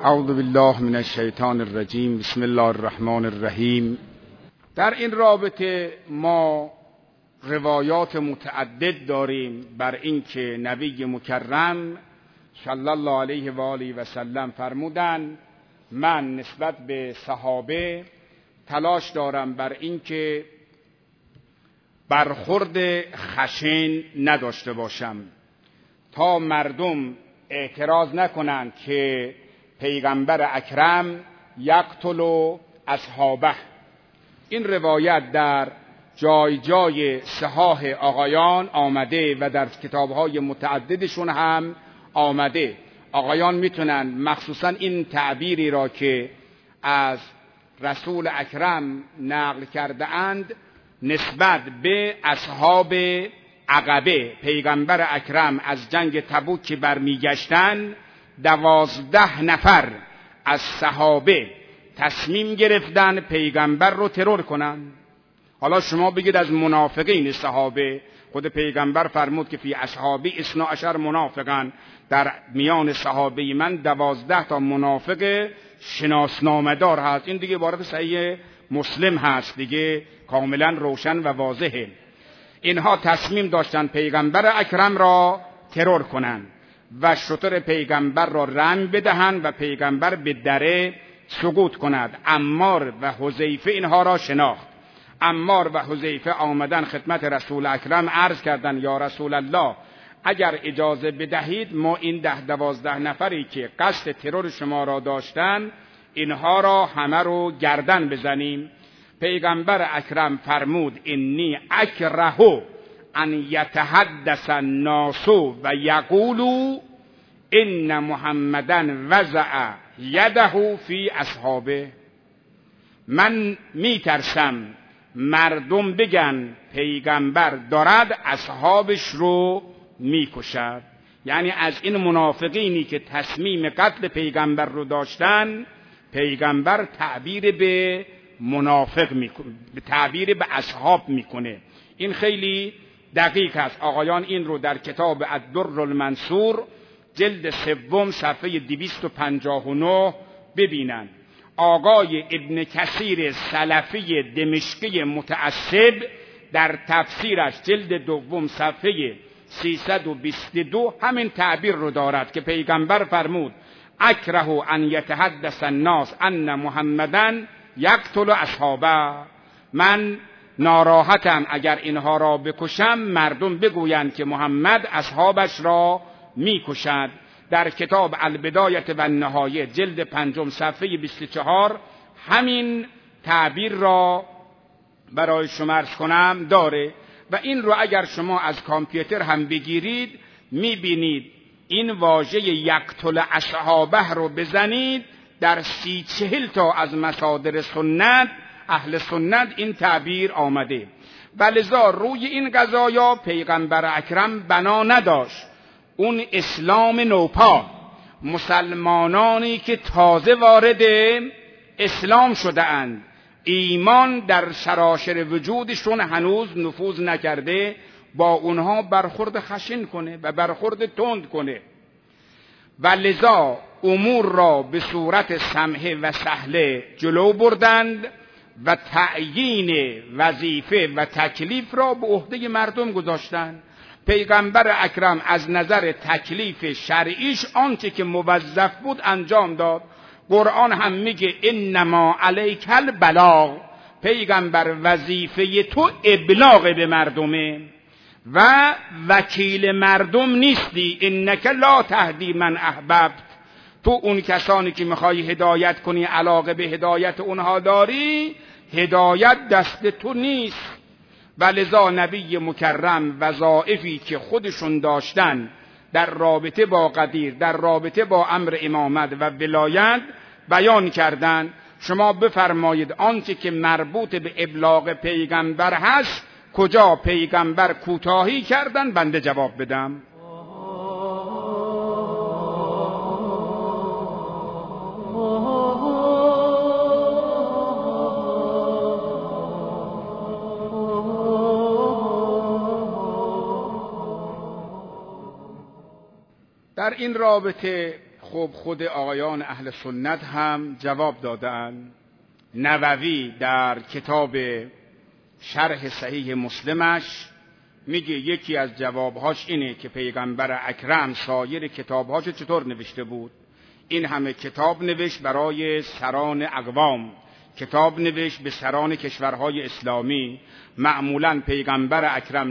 اعوذ بالله من الشیطان الرجیم. بسم الله الرحمن الرحیم. در این رابطه ما روایات متعدد داریم بر اینکه نبی مکرم صلی الله علیه و آله و سلم فرمودند من نسبت به صحابه تلاش دارم بر اینکه برخورد خشن نداشته باشم تا مردم اعتراض نکنند که پیغمبر اکرم یقتل اصحابه. این روایت در جای جای صحاح آقایان آمده و در کتابهای متعددشون هم آمده. آقایان میتونن مخصوصا این تعبیری را که از رسول اکرم نقل کرده اند نسبت به اصحاب عقبه، پیغمبر اکرم از جنگ تبوک که برمیگشتن 12 نفر از صحابه تصمیم گرفتن پیغمبر رو ترور کنن. حالا شما بگید از منافقین صحابه، خود پیغمبر فرمود که فی اصحابی 12 منافقان، در میان صحابه من 12 تا منافق شناسنامه‌دار هست. این دیگه وارد صحیح مسلم هست، دیگه کاملا روشن و واضحه. اینها تصمیم داشتن پیغمبر اکرم را ترور کنند و شتر پیغمبر را رمی بدهند و پیغمبر به دره سقوط کند. عمار و حذیفه اینها را شناخت. عمار و حذیفه آمدن خدمت رسول اکرم عرض کردند یا رسول الله اگر اجازه بدهید ما این 10-12 نفری که قصد ترور شما را داشتن اینها را همه رو گردن بزنیم. پیغمبر اکرم فرمود انی اکره ان یتحدث الناس و یقولوا ان محمدًا وضع یده فی اصحابه. من میترسم مردم بگن پیغمبر دارد اصحابش رو میکشد. یعنی از این منافقینی که تصمیم قتل پیغمبر رو داشتن پیغمبر تعبیر به منافق میکنه، تعبیر به اصحاب میکنه. این خیلی دقیق است. آقایان این رو در کتاب الدر المنصور جلد 3 صفحه 259 ببینن. آقای ابن کثیر سلفی دمشقی متعصب در تفسیرش جلد 2 صفحه 322 همین تعبیر رو دارد که پیغمبر فرمود اکره ان یتحدث الناس ان محمدًا یقتل اصحابه. من ناراحتم اگر اینها را بکشم مردم بگویند که محمد اصحابش را میکشد. در کتاب البدایه و النهایه جلد 5 صفحه 24 همین تعبیر را برای شما عرض کنم داره و این رو اگر شما از کامپیوتر هم بگیرید میبینید این واژه یقتل اصحابه رو بزنید در 30-40 تا از مصادر سنت اهل سنت این تعبیر آمده. ولذا روی این قضایا پیغمبر اکرم بنا نداشت. اون اسلام نوپا، مسلمانانی که تازه وارد اسلام شده اند، ایمان در سراسر وجودشون هنوز نفوذ نکرده، با اونها برخورد خشن کنه و برخورد تند کنه. ولذا امور را به صورت سمحه و سهله جلو بردند و تعیین وظیفه و تکلیف را به عهده مردم گذاشتند. پیغمبر اکرم از نظر تکلیف شرعیش آنچه که موظف بود انجام داد. قرآن هم میگه انما علیک البلاغ، پیغمبر وظیفه تو ابلاغ به مردمه و وکیل مردم نیستی. انک لا تهدی من احببت، تو اون کسانی که میخوای هدایت کنی علاقه به هدایت اونها داری، هدایت دست تو نیست. ولذا نبی مکرم وظایفی که خودشون داشتن در رابطه با قدیر، در رابطه با امر امامت و ولایت بیان کردن. شما بفرمایید آنچه که مربوط به ابلاغ پیغمبر هست کجا پیغمبر کوتاهی کردن بنده جواب بدم. در این رابطه خب خود آقایان اهل سنت هم جواب دادن. نووی در کتاب شرح صحیح مسلمش میگه یکی از جوابهاش اینه که پیغمبر اکرم سایر کتابهاشو چطور نوشته بود. این همه کتاب نوشت برای سران اقوام، کتاب نوشت به سران کشورهای اسلامی. معمولاً پیغمبر اکرم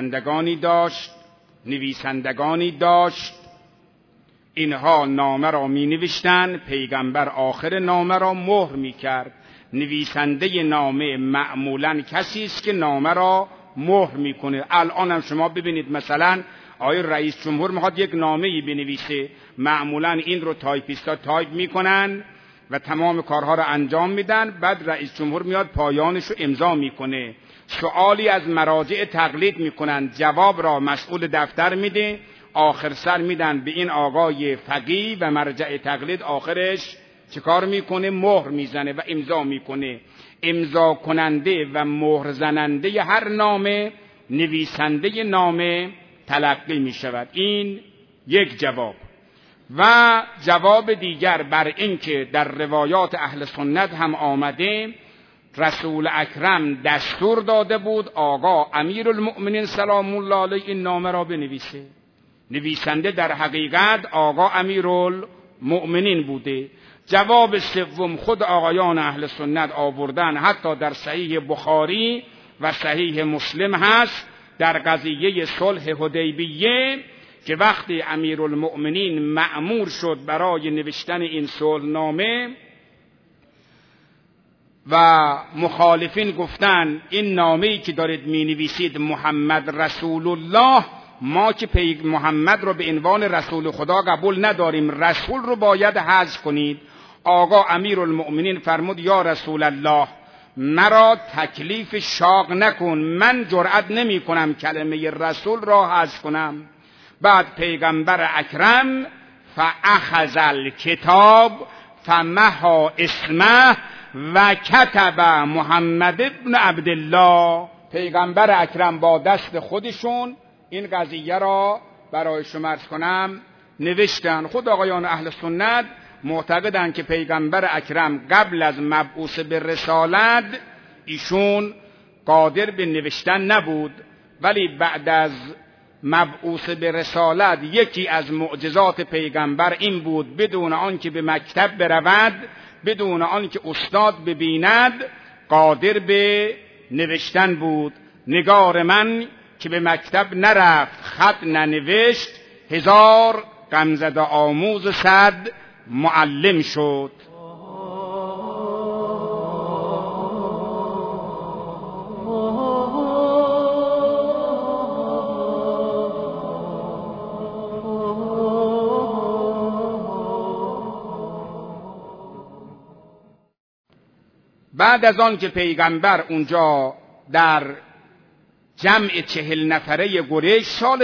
نویسندگانی داشت. اینها نامه را می نوشتن، پیغمبر آخر نامه را مهر می کرد. نویسنده نامه معمولاً کسی است که نامه را مهر میکنه. الان هم شما ببینید مثلا آقای رئیس جمهور میخواد یک نامه‌ای بنویسه، معمولاً این رو تایپیستا تایپ میکنن و تمام کارها رو انجام میدن، بعد رئیس جمهور میاد پایانش رو امضا میکنه. سوالی از مراجع تقلید میکنن، جواب را مسئول دفتر میده، آخر سر میدن به این آقای فقیه و مرجع تقلید آخرش چه کار میکنه؟ مهر میزنه و امضا میکنه. امضا کننده و مهر زننده هر نامه نویسنده نامه تلقی میشود. این یک جواب. و جواب دیگر بر این که در روایات اهل سنت هم آمده رسول اکرم دستور داده بود آقا امیرالمؤمنین سلام الله علیه این نامه را بنویسه. نویسنده در حقیقت آقا امیرالمؤمنین بوده. جواب سوم خود آقایان اهل سنت آوردن، حتی در صحیح بخاری و صحیح مسلم هست، در قضیه صلح حدیبیه که وقتی امیرالمؤمنین مأمور شد برای نوشتن این صلحنامه و مخالفین گفتن این نامه‌ای که دارید می‌نویسید محمد رسول الله، ما که محمد رو به عنوان رسول خدا قبول نداریم، رسول رو باید حذف کنید. آقا امیرالمؤمنین فرمود یا رسول الله مرا تکلیف شاق نکن، من جرأت نمی کنم کلمه رسول را حذف کنم. بعد پیغمبر اکرم فاخذ الکتاب فمحا اسمه و کتب محمد ابن عبدالله. پیغمبر اکرم با دست خودشون این قضیه را برای شما عرض کنم نوشتن. خود آقایان اهل سنت معتقدند که پیغمبر اکرم قبل از مبعوث به رسالت ایشون قادر به نوشتن نبود، ولی بعد از مبعوث به رسالت یکی از معجزات پیغمبر این بود بدون آنکه به مکتب برود، بدون آنکه استاد ببیند، قادر به نوشتن بود. نگار من که به مکتب نرفت خط ننوشت، 1000 غمزده آموز 100 معلم شد. بعد از آن که پیغمبر اونجا در جمع 40 نفره قریش سال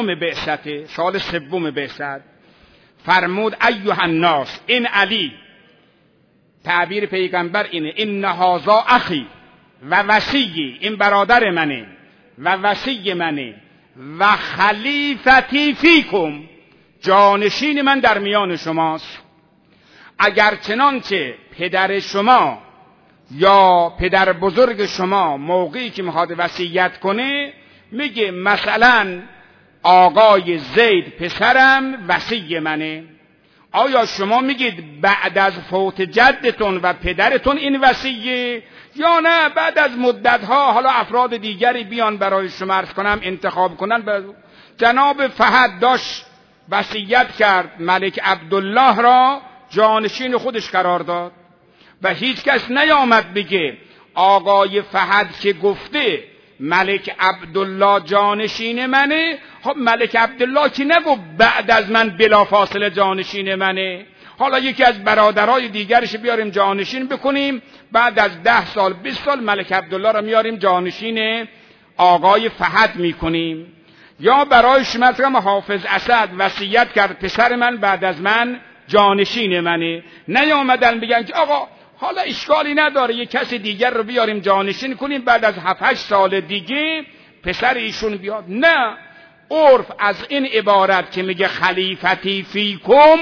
سوم بعثت فرمود ایها الناس، این علی، تعبیر پیغمبر اینه، این هذا اخی و وصی، این برادر منه و وصی منه و خلیفتی فیکم، جانشین من در میان شماست. اگر چنانچه پدر شما یا پدر بزرگ شما موقعی که میخواد وصیت کنه میگه مثلا آقای زید پسرم وصی منه، آیا شما میگید بعد از فوت جدتون و پدرتون این وصیه، یا نه بعد از مدتها حالا افراد دیگری بیان برای شما عرض کنم انتخاب کنن؟ جناب فهد داشت وصیت کرد، ملک عبدالله را جانشین خودش قرار داد و هیچ کس نیامد بگه آقای فهد که گفته ملک عبدالله جانشین منه، خب ملک عبدالله که نگو بعد از من بلافاصله جانشین منه، حالا یکی از برادرای دیگرش بیاریم جانشین بکنیم، بعد از 10 سال 20 سال ملک عبدالله رو میاریم جانشین آقای فهد میکنیم. یا برای شما مثلا حافظ اسد وصیت کرد پسر من بعد از من جانشین منه، نیامدن بگن که آقا حالا اشکالی نداره یک کسی دیگر رو بیاریم جانشین کنیم، بعد از 7-8 سال دیگه پسر ایشون بیاد. نه، عرف از این عبارت که میگه خلیفتی فیکم،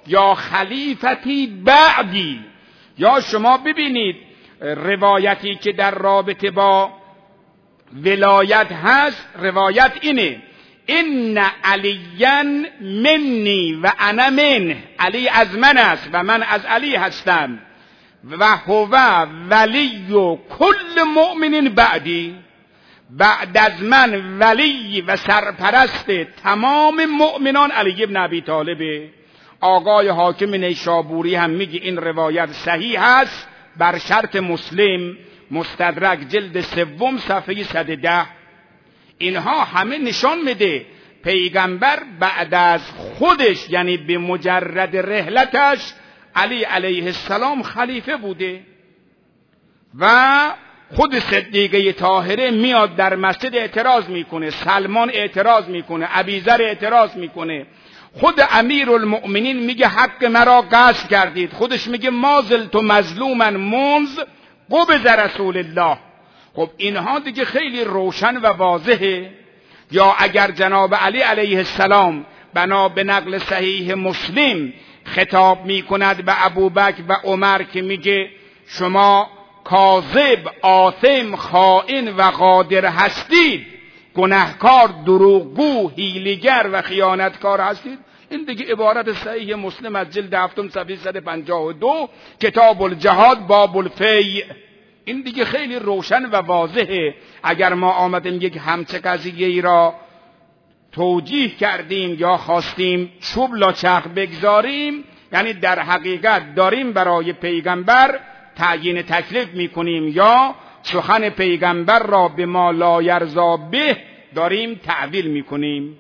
یا خلیفتی بعدی. یا شما ببینید روایتی که در رابطه با ولایت هست، روایت اینه: ان علیا منی و انا منه، علی از من است و من از علی هستم، و هو ولی کل مؤمن بعدی، بعد از من ولی و سرپرست تمام مؤمنان علی ابن ابی طالبه. آقای حاکم نیشابوری هم میگه این روایت صحیح است بر شرط مسلم، مستدرک جلد 3 صفحه 110. اینها همه نشان میده پیغمبر بعد از خودش، یعنی به مجرد رحلتش، علی علیه السلام خلیفه بوده و خود صدیقه طاهره میاد در مسجد اعتراض میکنه، سلمان اعتراض میکنه، ابیذر اعتراض میکنه، خود امیرالمؤمنین میگه حق مرا غصب کردید، خودش میگه ما زلت مظلوما منذ قبض رسول الله. خب اینها دیگه خیلی روشن و واضحه. یا اگر جناب علی علیه السلام بنا به نقل صحیح مسلم خطاب میکند به ابوبکر و عمر که میگه شما کاذب، آثم، خائن و غادر هستید، گناهکار، دروغگو، حیله‌گر و خیانتکار هستید، این دیگه عبارت صحیح مسلم از جلد 7 صفحه 152 کتاب الجهاد باب الفیع. این دیگه خیلی روشن و واضحه. اگر ما آمدیم یک همچه قضیه ای را توجیه کردیم یا خواستیم چوب لاچرخ بگذاریم، یعنی در حقیقت داریم برای پیغمبر تعیین تکلیف میکنیم یا سخن پیغمبر را به ما لا یرضا به داریم تعویل میکنیم.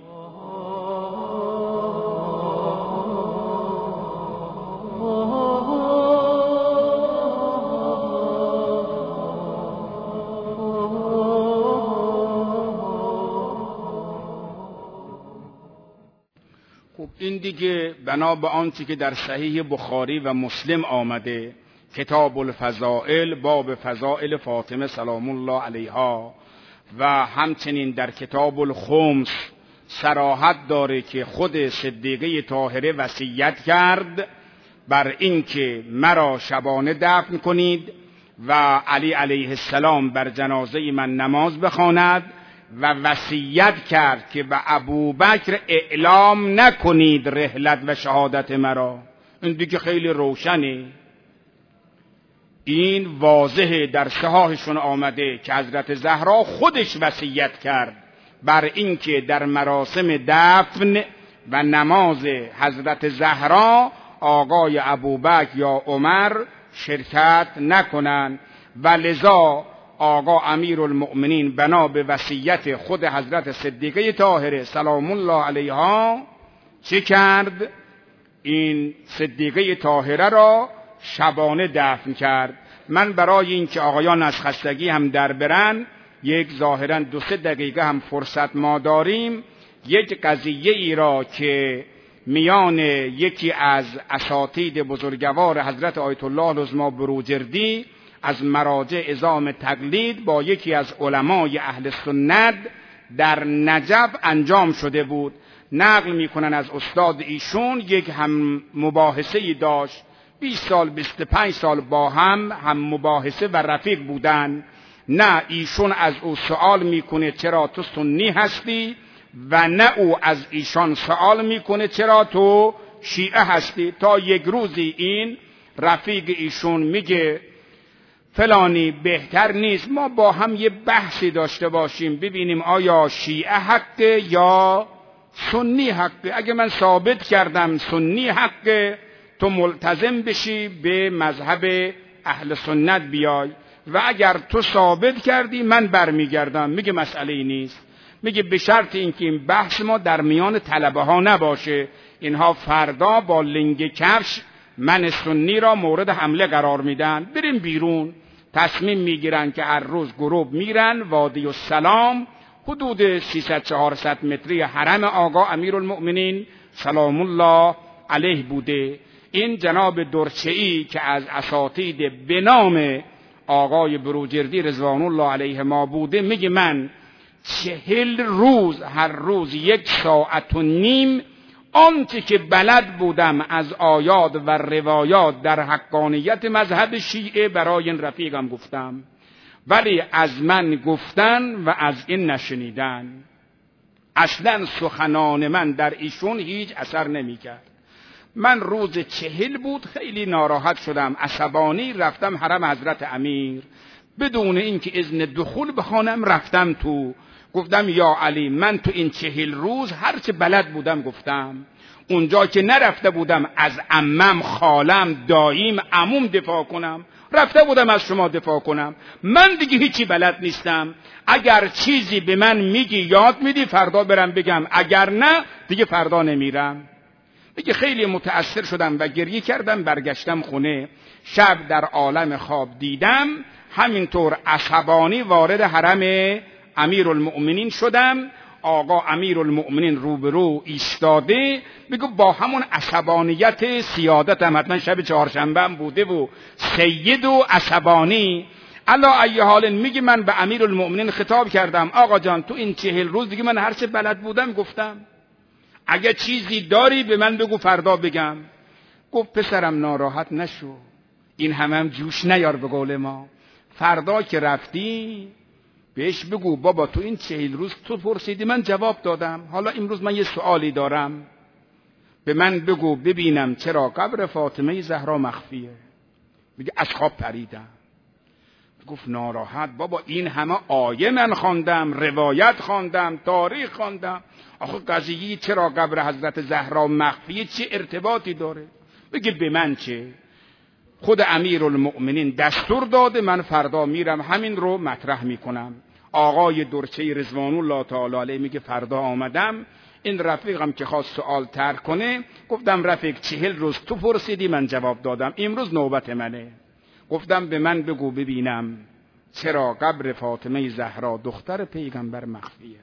خب این دیگه بنا به آنچه که در صحیح بخاری و مسلم آمده، کتاب الفضائل باب فضائل فاطمه سلام الله علیها، و همچنین در کتاب الخمس صراحت داره که خود صدیقه طاهره وصیت کرد بر اینکه مرا شبانه دفن کنید و علی علیه السلام بر جنازه من نماز بخواند، و وصیت کرد که به ابوبکر اعلام نکنید رحلت و شهادت مرا. این دیگه خیلی روشنه، این واضحه، در صحاحشون آمده که حضرت زهرا خودش وصیت کرد بر اینکه در مراسم دفن و نماز حضرت زهرا آقای ابوبکر یا عمر شرکت نکنند، و لذا آقا امیرالمؤمنین بنا به وصیت خود حضرت صدیقه طاهره سلام الله علیها چه کرد؟ این صدیقه طاهره را شبانه دفن کرد. من برای اینکه آقایان از خستگی هم در برن، یک ظاهراً 2-3 دقیقه هم فرصت ما داریم، یک قضیه ای را که میان یکی از اساتید بزرگوار حضرت آیت الله العظمی بروجردی از مراجع عظام تقلید با یکی از علمای اهل سنت در نجف انجام شده بود. نقل میکنن از استاد ایشون یک هم مباحثه‌ای داشت، 20 سال 25 سال با هم مباحثه و رفیق بودن. نه ایشون از او سوال میکنه چرا تو سنی هستی، و نه او از ایشان سوال میکنه چرا تو شیعه هستی. تا یک روزی این رفیق ایشون میگه فلانی بهتر نیست ما با هم یه بحثی داشته باشیم ببینیم آیا شیعه حقه یا سنی حقه. اگه من ثابت کردم سنی حقه تو ملتزم بشی به مذهب اهل سنت بیای، و اگر تو ثابت کردی من برمیگردم. میگه مسئله نیست، میگه به شرط اینکه این بحث ما در میان طلبه ها نباشه، اینها فردا با لنگ کفش من سنی را مورد حمله قرار میدن، بریم بیرون. تصمیم میگیرن که هر روز گروب میرن وادی السلام، حدود 300-400 متری حرم آقا امیرالمؤمنین سلام الله علیه بوده. این جناب درچه‌ای که از اساتید به نام آقای بروجردی رضوان الله علیه ما بوده، میگه من 40 روز هر روز 1.5 ساعت آنچه که بلد بودم از آیات و روایات در حقانیت مذهب شیعه برای این رفیقم گفتم، ولی از من گفتن و از این نشنیدن. اصلا سخنان من در ایشون هیچ اثر نمی کرد. من روز 40 بود، خیلی ناراحت شدم، عصبانی، رفتم حرم حضرت امیر بدون اینکه اذن دخول بخوانم. رفتم تو، گفتم یا علی من تو این 40 روز هرچه بلد بودم گفتم. اونجا که نرفته بودم از عمم، خالم، داییم، عموم دفاع کنم، رفته بودم از شما دفاع کنم. من دیگه هیچی بلد نیستم. اگر چیزی به من میگی یاد میدی فردا برم بگم، اگر نه دیگه فردا نمیرم. دیگه خیلی متأثر شدم و گریه کردم. برگشتم خونه، شب در عالم خواب دیدم همینطور عصبانی وارد حرم امیرالمؤمنین شدم. آقا امیرالمؤمنین روبرو ایستاده، میگه با همون عصبانیت سیادت هم، حتما شب چهارشنبه هم بوده و سید و عصبانی. علا ای حال میگه من به امیرالمؤمنین خطاب کردم، آقا جان تو این 40 روز دیگه من هر چه بلد بودم گفتم، اگه چیزی داری به من بگو فردا بگم. گفت پسرم ناراحت نشو، این هم جوش نیار، به قول ما فردا که رفتی بهش بگو بابا تو این 40 روز تو پرسیدی من جواب دادم، حالا امروز من یه سوالی دارم، به من بگو ببینم چرا قبر فاطمه زهرا مخفیه. میگه از خواب پریدم. گفت ناراحت بابا این همه آیه من خواندم، روایت خواندم، تاریخ خواندم، آخه قضیه چرا قبر حضرت زهرا مخفیه چه ارتباطی داره؟ بگه به من چه؟ خود امیرالمؤمنین دستور داده، من فردا میرم همین رو مطرح میکنم. آقای درچه رضوان الله تعالی علیه میگه فردا آمدم، این رفیقم که خواست سوال طرح کنه، گفتم رفیق 40 روز تو پرسیدی من جواب دادم، امروز نوبت منه. گفتم به من بگو ببینم چرا قبر فاطمه زهرا دختر پیغمبر مخفیه.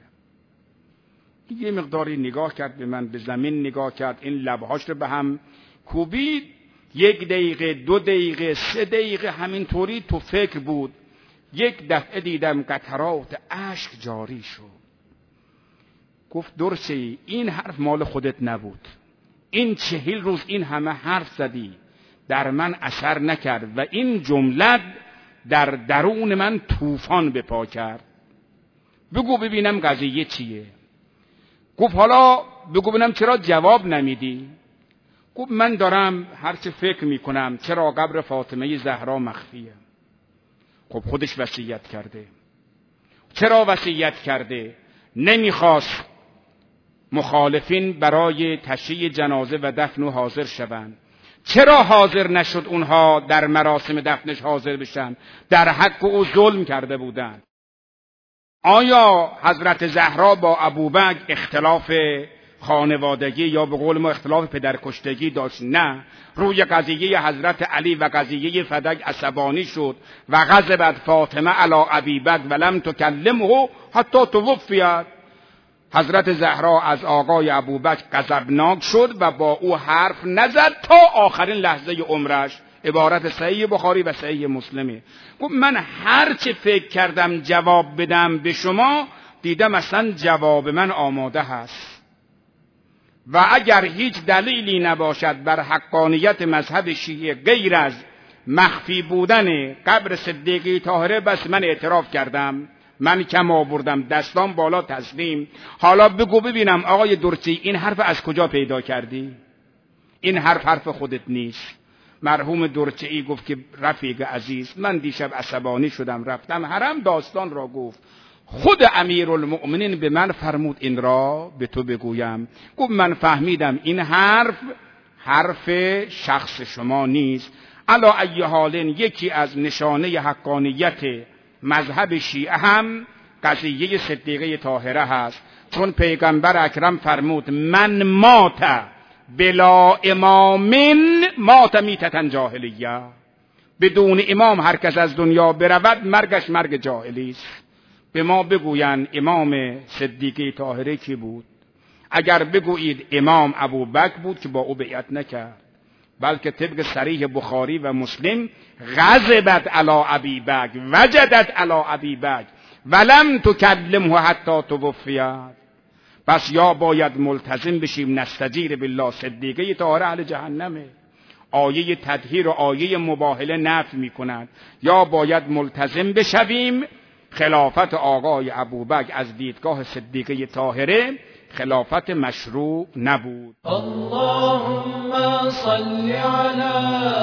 یه مقداری نگاه کرد به من، به زمین نگاه کرد، این لبهاش رو به هم کوبید. 1 دقیقه، 2 دقیقه، 3 دقیقه همینطوری تو فکر بود. یک دفعه دیدم قطرات اشک جاری شد. گفت درسته این حرف مال خودت نبود، این 40 روز این همه حرف زدی در من اثر نکرد و این جمله در درون من طوفان به پا کرد. بگو ببینم قضیه چیه. گفت حالا بگو ببینم چرا جواب نمیدی. گفت من دارم هرچه فکر میکنم چرا قبر فاطمه زهرا مخفیه. خب خودش وصیت کرده. چرا وصیت کرده؟ نمیخواست مخالفین برای تشییع جنازه و دفن و حاضر شوند. چرا حاضر نشد اونها در مراسم دفنش حاضر بشن؟ در حق او ظلم کرده بودند. آیا حضرت زهرا با ابوبکر اختلاف خانوادگی یا به قول ما اختلاف پدرکشتگی داشت؟ نه. روی قضیه حضرت علی و قضیه فدک عصبانی شد و غضبت فاطمه علی ابی بکر ولم تکلمه حتی توفیت. حضرت زهرا از آقای ابوبکر غضبناک شد و با او حرف نزد تا آخرین لحظه عمرش. عبارت صحیح بخاری و صحیح مسلمه. گفت من هر چه فکر کردم جواب بدم به شما، دیدم اصلا جواب من آماده هست و اگر هیچ دلیلی نباشد بر حقانیت مذهب شیعه غیر از مخفی بودن قبر صدیقه طاهره، بس من اعتراف کردم، من کم آوردم، دستان بالا تسلیم. حالا بگو ببینم آقای درچی این حرف از کجا پیدا کردی؟ این حرف خودت نیست. مرحوم درچی گفت که رفیق عزیز من دیشب عصبانی شدم رفتم حرم، داستان را گفت. خود امیرالمؤمنین به من فرمود این را به تو بگویم. گفت من فهمیدم این حرف شخص شما نیست. علا ای حال یکی از نشانه حقانیت مذهب شیعه هم قضیه صدیقه طاهره هست، چون پیغمبر اکرم فرمود من مات بلا امام مات میتة جاهلیه. بدون امام هر کس از دنیا برود مرگش مرگ جاهلی است. به ما بگویند امام صدیقه طاهره کی بود؟ اگر بگویید امام ابوبکر بود که با او بیعت نکرد، بلکه طبق صریح بخاری و مسلم غضبت علی ابی بکر وجدت علی ابی بکر ولم تکلمه حتی توفیت. پس یا باید ملتزم بشیم نستجیر بالله صدیقه طاهره اهل جهنمه، آیه تطهیر و آیه مباهله نفی میکنند، یا باید ملتزم بشویم خلافت آقای ابوبکر از دیدگاه صدیقه طاهره خلافت مشروع نبود. اللهم صل علی